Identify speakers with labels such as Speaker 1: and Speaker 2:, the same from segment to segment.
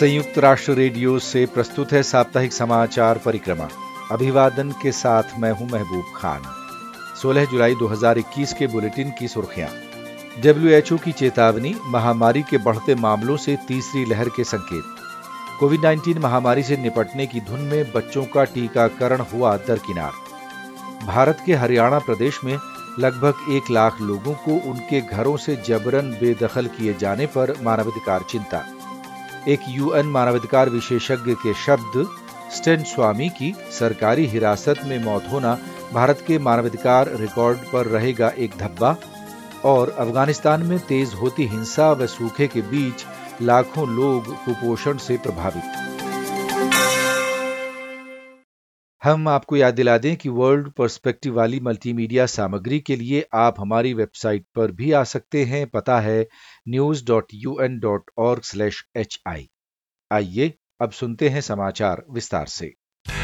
Speaker 1: संयुक्त राष्ट्र रेडियो से प्रस्तुत है साप्ताहिक समाचार परिक्रमा। अभिवादन के साथ मैं हूं महबूब खान। 16 जुलाई 2021 के बुलेटिन की सुर्खियां। WHO की चेतावनी, महामारी के बढ़ते मामलों से तीसरी लहर के संकेत। कोविड-19 महामारी से निपटने की धुन में बच्चों का टीकाकरण हुआ दरकिनार। भारत के हरियाणा प्रदेश में लगभग 1 लाख लोगों को उनके घरों से जबरन बेदखल किए जाने पर मानवाधिकार चिंता। एक UN मानवाधिकार विशेषज्ञ के शब्द, स्टेन स्वामी की सरकारी हिरासत में मौत होना भारत के मानवाधिकार रिकॉर्ड पर रहेगा एक धब्बा। और अफगानिस्तान में तेज होती हिंसा व सूखे के बीच लाखों लोग कुपोषण से प्रभावित। हम आपको याद दिला दें कि वर्ल्ड पर्सपेक्टिव वाली मल्टीमीडिया सामग्री के लिए आप हमारी वेबसाइट पर भी आ सकते हैं। पता है news.un.org/hi। आइए अब सुनते हैं समाचार विस्तार से।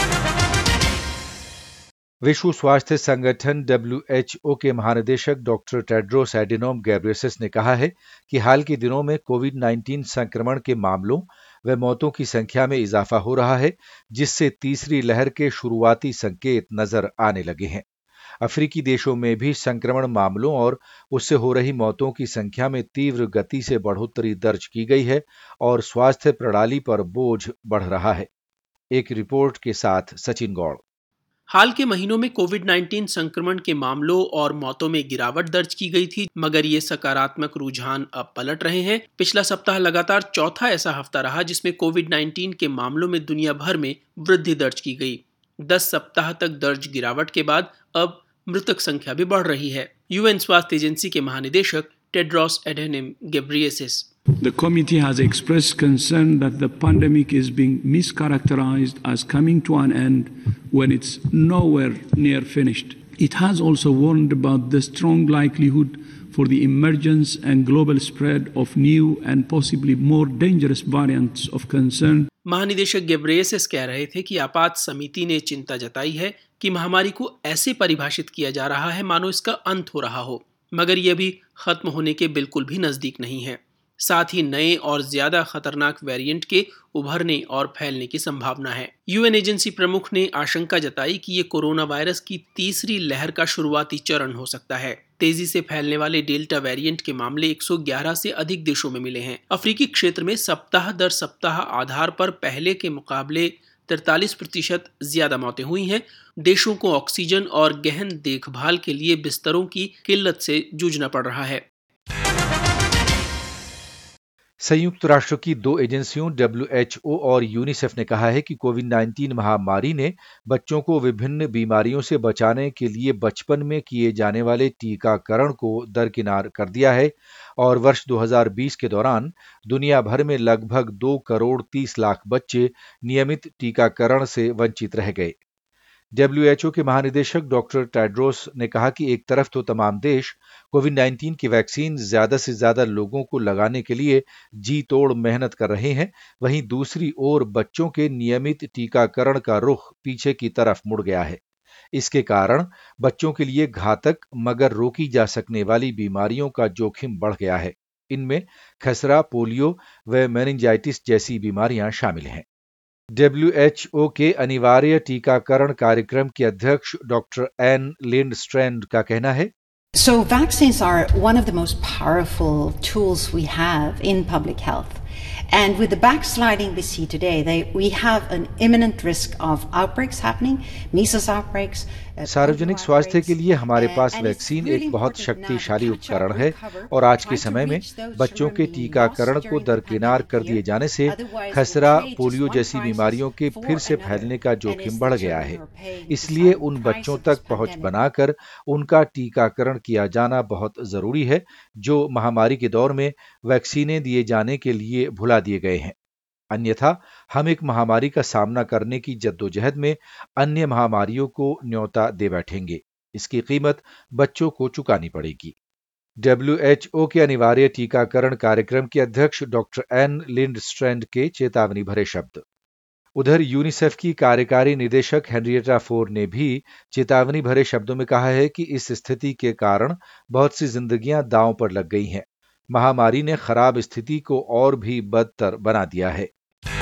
Speaker 1: विश्व स्वास्थ्य संगठन WHO के महानिदेशक डॉक्टर टेड्रोस एडिनोम गैब्रियेसस ने कहा है कि हाल के दिनों में कोविड-19 संक्रमण के मामलों व मौतों की संख्या में इजाफा हो रहा है, जिससे तीसरी लहर के शुरुआती संकेत नजर आने लगे हैं। अफ्रीकी देशों में भी संक्रमण मामलों और उससे हो रही मौतों की संख्या में तीव्र गति से बढ़ोतरी दर्ज की गई है और स्वास्थ्य प्रणाली पर बोझ बढ़ रहा है। एक रिपोर्ट के साथ सचिन गौड़।
Speaker 2: हाल के महीनों में कोविड-19 संक्रमण के मामलों और मौतों में गिरावट दर्ज की गई थी, मगर ये सकारात्मक रुझान अब पलट रहे हैं। पिछला सप्ताह लगातार चौथा ऐसा हफ्ता रहा जिसमें कोविड-19 के मामलों में दुनिया भर में वृद्धि दर्ज की गई। 10 सप्ताह तक दर्ज गिरावट के बाद अब मृतक संख्या भी बढ़ रही है। UN स्वास्थ्य एजेंसी के महानिदेशक Tedros Adhanom Ghebreyesus.
Speaker 3: The committee has expressed concern that the pandemic is being mischaracterized as coming to an end when it's nowhere near finished. It has also warned about the strong likelihood for the emergence and global spread of new and possibly more dangerous variants of concern.
Speaker 2: महानिदेशक Ghebreyesus कह रहे थे कि आपात समिति ने चिंता जताई है कि महामारी को ऐसे परिभाषित किया जा रहा है मानो इसका अंत हो रहा हो, मगर यह भी खत्म होने के बिल्कुल भी नजदीक नहीं है। साथ ही नए और ज्यादा खतरनाक वेरिएंट के उभरने और फैलने की संभावना है। UN एजेंसी प्रमुख ने आशंका जताई कि ये कोरोना वायरस की तीसरी लहर का शुरुआती चरण हो सकता है। तेजी से फैलने वाले डेल्टा वेरिएंट के मामले 111 से अधिक देशों में मिले हैं। अफ्रीकी क्षेत्र में सप्ताह दर सप्ताह आधार पर पहले के मुकाबले 43% ज्यादा मौतें हुई हैं। देशों को ऑक्सीजन और गहन देखभाल के लिए बिस्तरों की किल्लत से जूझना पड़ रहा है।
Speaker 1: संयुक्त राष्ट्र की 2 एजेंसियों WHO और यूनिसेफ ने कहा है कि कोविड-19 महामारी ने बच्चों को विभिन्न बीमारियों से बचाने के लिए बचपन में किए जाने वाले टीकाकरण को दरकिनार कर दिया है और वर्ष 2020 के दौरान दुनिया भर में लगभग 2 करोड़ 30 लाख बच्चे नियमित टीकाकरण से वंचित रह गए। WHO के महानिदेशक डॉक्टर टेड्रोस ने कहा कि एक तरफ तो तमाम देश कोविड-19 की वैक्सीन ज्यादा से ज्यादा लोगों को लगाने के लिए जी तोड़ मेहनत कर रहे हैं, वहीं दूसरी ओर बच्चों के नियमित टीकाकरण का रुख पीछे की तरफ मुड़ गया है। इसके कारण बच्चों के लिए घातक मगर रोकी जा सकने वाली बीमारियों का जोखिम बढ़ गया है। इनमें खसरा, पोलियो व मेनिंजाइटिस जैसी बीमारियां शामिल हैं। WHO के अनिवार्य टीकाकरण कार्यक्रम के अध्यक्ष डॉक्टर एन लिंडस्ट्रैंड का कहना है,
Speaker 4: So vaccines are one of the most powerful tools we have in public health. And with the backsliding we see today, we have an imminent risk of outbreaks happening, measles outbreaks.
Speaker 1: सार्वजनिक स्वास्थ्य के लिए हमारे पास vaccine एक बहुत शक्तिशाली उपकरण है और आज के समय में बच्चों के टीकाकरण को दरकिनार कर दिए जाने से खसरा, पोलियो जैसी बीमारियों के फिर से फैलने का जोखिम बढ़ गया है। इसलिए उन बच्चों तक पहुंच बनाकर उनका टीकाकरण किया जाना बहुत जरूरी है जो महामारी के दौर में वैक्सीनें दिए जाने के लिए भुला दिए गए हैं। अन्यथा हम एक महामारी का सामना करने की जद्दोजहद में अन्य महामारियों को न्योता दे बैठेंगे। इसकी कीमत बच्चों को चुकानी पड़ेगी। WHO के अनिवार्य टीकाकरण कार्यक्रम के अध्यक्ष डॉक्टर एन लिंडस्ट्रैंड के चेतावनी भरे शब्द। उधर यूनिसेफ की कार्यकारी निदेशक हेनरिएटा फोर ने भी चेतावनी भरे शब्दों में कहा है कि इस स्थिति के कारण बहुत सी जिंदगियां दांव पर लग गई हैं। महामारी ने खराब स्थिति को और भी बदतर बना दिया है।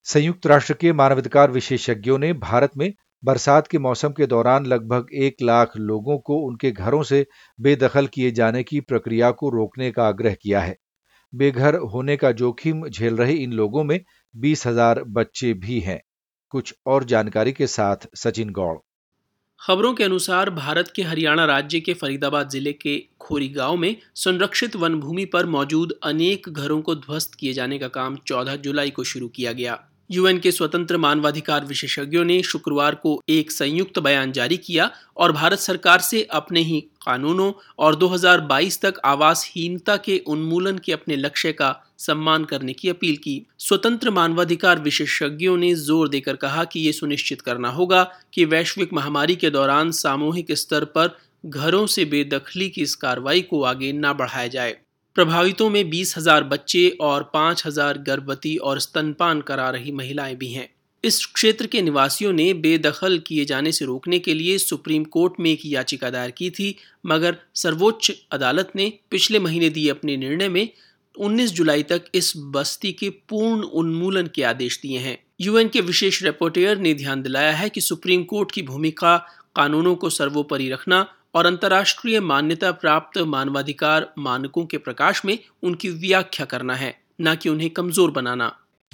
Speaker 1: संयुक्त राष्ट्र के मानवाधिकार विशेषज्ञों ने भारत में बरसात के मौसम के दौरान लगभग 1 लाख लोगों को उनके घरों से बेदखल किए जाने की प्रक्रिया को रोकने का आग्रह किया है। बेघर होने का जोखिम झेल रहे इन लोगों में 20,000 बच्चे भी हैं। कुछ और जानकारी के साथ सचिन गौड़।
Speaker 2: खबरों के अनुसार भारत के हरियाणा राज्य के फरीदाबाद जिले के खोरी गांव में संरक्षित वन भूमि पर मौजूद अनेक घरों को ध्वस्त किए जाने का काम 14 जुलाई को शुरू किया गया। यूएन के स्वतंत्र मानवाधिकार विशेषज्ञों ने शुक्रवार को एक संयुक्त बयान जारी किया और भारत सरकार से अपने ही कानूनों और 2022 तक आवासहीनता के उन्मूलन के अपने लक्ष्य का सम्मान करने की अपील की। स्वतंत्र मानवाधिकार विशेषज्ञों ने जोर देकर कहा कि ये सुनिश्चित करना होगा कि वैश्विक महामारी के दौरान सामूहिक स्तर पर घरों से बेदखली की इस कार्रवाई को आगे न बढ़ाया जाए। प्रभावितों में 20,000 बच्चे और 5,000 गर्भवती और स्तनपान करा रही महिलाएं भी हैं। इस क्षेत्र के निवासियों ने बेदखल किए जाने से रोकने के लिए सुप्रीम कोर्ट में एक याचिका दायर की थी, मगर सर्वोच्च अदालत ने पिछले महीने दिए अपने निर्णय में 19 जुलाई तक इस बस्ती के पूर्ण उन्मूलन के आदेश दिए हैं। यूएन के विशेष रिपोर्टर ने ध्यान दिलाया है कि सुप्रीम कोर्ट की भूमिका कानूनों को सर्वोपरि रखना और अंतर्राष्ट्रीय मान्यता प्राप्त मानवाधिकार मानकों के प्रकाश में उनकी व्याख्या करना है, न कि उन्हें कमजोर बनाना।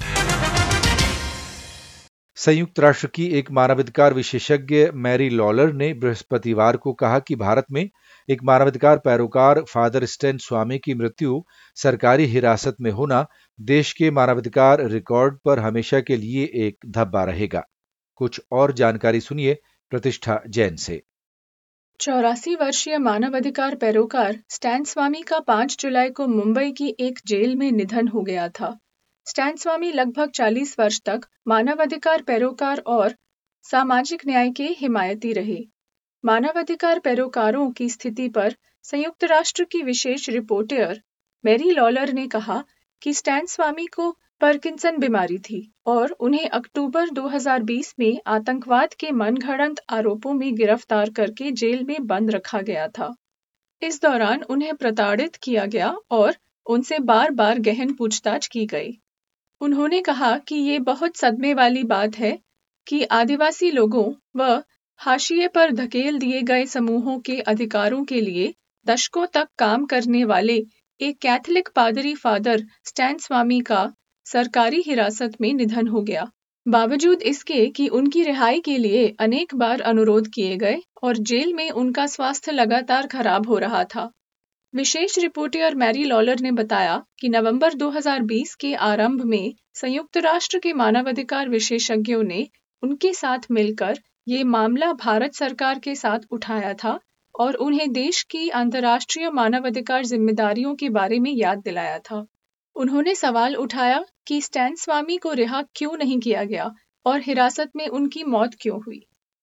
Speaker 1: संयुक्त राष्ट्र की एक मानवाधिकार विशेषज्ञ मैरी लॉलर ने बृहस्पतिवार को कहा कि भारत में एक मानवाधिकार पैरोकार फादर स्टैन स्वामी की मृत्यु सरकारी हिरासत में होना देश के मानवाधिकार रिकॉर्ड पर हमेशा के लिए एक धब्बा रहेगा। कुछ और जानकारी सुनिए प्रतिष्ठा जैन से।
Speaker 5: 84 वर्षीय मानवाधिकार पैरोकार स्टैन स्वामी का 5 जुलाई को मुंबई की एक जेल में निधन हो गया था। स्टैन स्वामी लगभग 40 वर्ष तक मानवाधिकार पैरोकार और सामाजिक न्याय के हिमायती रहे। मानवाधिकार पैरोकारों की स्थिति पर संयुक्त राष्ट्र की विशेष रिपोर्टर मैरी लॉलर ने कहा कि स्टैन स्वामी को पार्किंसन बीमारी थी और उन्हें अक्टूबर 2020 में आतंकवाद के मनगढ़ंत आरोपों में गिरफ्तार करके जेल में बंद रखा गया था। इस दौरान उन्हें प्रताड़ित किया गया और उनसे बार बार गहन पूछताछ की गई। उन्होंने कहा कि ये बहुत सदमे वाली बात है कि आदिवासी लोगों व हाशिए पर धकेल दिए गए समूहों के अधिकारों के लिए दशकों तक काम करने वाले एक कैथोलिक पादरी फादर स्टैन स्वामी का सरकारी हिरासत में निधन हो गया। बावजूद इसके कि उनकी रिहाई के लिए अनेक बार अनुरोध किए गए और जेल में उनका स्वास्थ्य लगातार खराब हो रहा था। विशेष रिपोर्टर मैरी लॉलर ने बताया कि नवंबर 2020 के आरंभ में संयुक्त राष्ट्र के मानवाधिकार विशेषज्ञों ने उनके साथ मिलकर ये मामला भारत सरकार के साथ उठाया था और उन्हें देश की अंतर्राष्ट्रीय मानवाधिकार जिम्मेदारियों के बारे में याद दिलाया था। उन्होंने सवाल उठाया कि स्टैन स्वामी को रिहा क्यों नहीं किया गया और हिरासत में उनकी मौत क्यों हुई।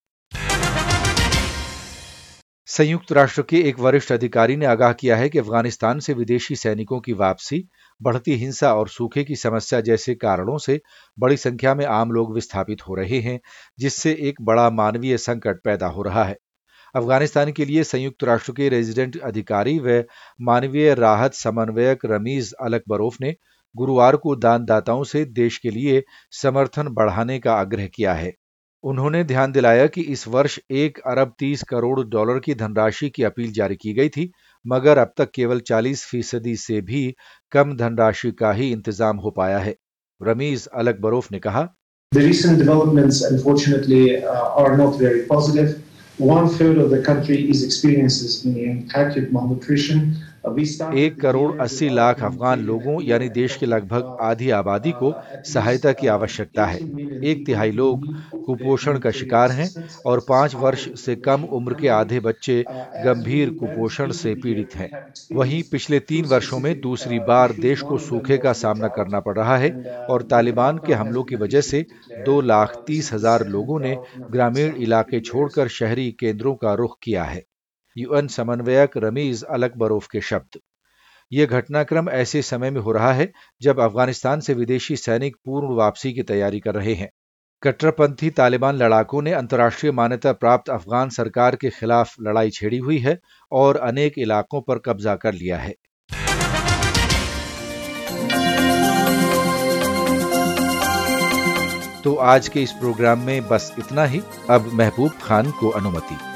Speaker 1: संयुक्त राष्ट्र के एक वरिष्ठ अधिकारी ने आगाह किया है कि अफगानिस्तान से विदेशी सैनिकों की वापसी, बढ़ती हिंसा और सूखे की समस्या जैसे कारणों से बड़ी संख्या में आम लोग विस्थापित हो रहे हैं, जिससे एक बड़ा मानवीय संकट पैदा हो रहा है। अफगानिस्तान के लिए संयुक्त राष्ट्र के रेजिडेंट अधिकारी व मानवीय राहत समन्वयक रमीज अलकबरोफ ने गुरुवार को दानदाताओं से देश के लिए समर्थन बढ़ाने का आग्रह किया है। उन्होंने ध्यान दिलाया कि इस वर्ष 1 अरब 30 करोड़ डॉलर की धनराशि की अपील जारी की गई थी, मगर अब तक केवल 40% से भी कम धनराशि का ही इंतजाम हो पाया है। रमीज अलकबरोफ ने कहा,
Speaker 6: The recent developments unfortunately are not very positive. 1/3 of the country is experiencing acute malnutrition.
Speaker 1: 1 crore 80 lakh Afghan लोगों यानी देश के लगभग आधी आबादी को सहायता की आवश्यकता है। 1/3 लोग कुपोषण का शिकार हैं और 5 वर्ष से कम उम्र के आधे बच्चे गंभीर कुपोषण से पीड़ित हैं। वहीं पिछले 3 वर्षों में दूसरी बार देश को सूखे का सामना करना पड़ रहा है और तालिबान के हमलों की वजह से 2,30,000 लोगों ने ग्रामीण इलाके छोड़कर शहरी केंद्रों का रुख किया है। यूएन समन्वयक रमीज अलकबरोफ के शब्द। यह घटनाक्रम ऐसे समय में हो रहा है जब अफगानिस्तान से विदेशी सैनिक पूर्ण वापसी की तैयारी कर रहे हैं। कट्टरपंथी तालिबान लड़ाकों ने अंतर्राष्ट्रीय मान्यता प्राप्त अफगान सरकार के खिलाफ लड़ाई छेड़ी हुई है और अनेक इलाकों पर कब्जा कर लिया है। तो आज के इस प्रोग्राम में बस इतना ही। अब महबूब खान को अनुमति।